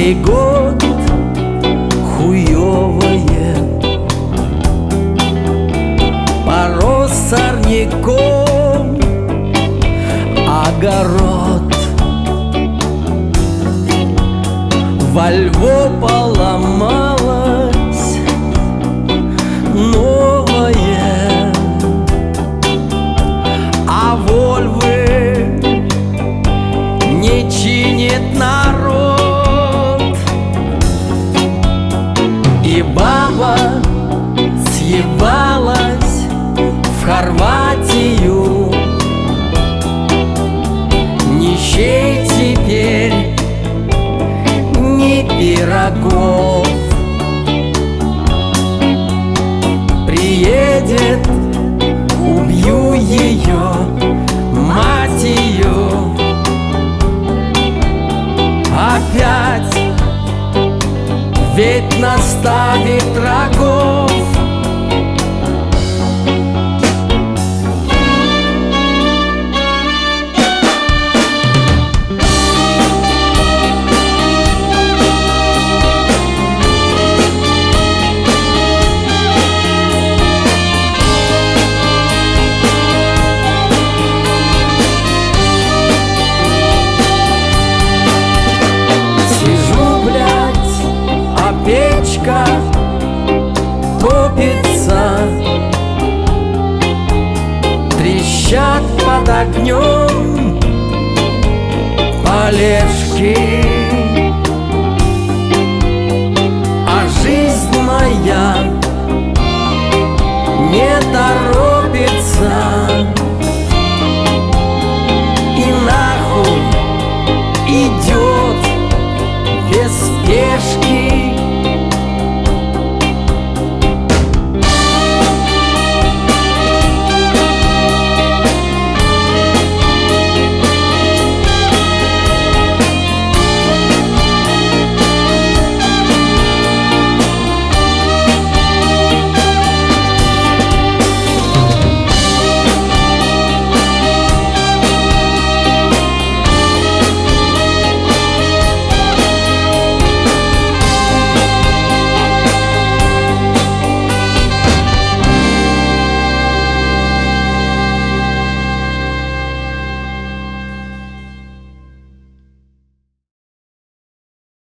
сей год хуёвое. Порос сорняком огород, во Льву поломалось новое, а Вольвы не чинит народ. И баба съебалась в Хорватию, нищей теперь ни пирогов. Приедет, убью ее, мать ее, опять, ведь наставит рогов. Печка топится, трещат под огнем полежки, а жизнь моя не торопится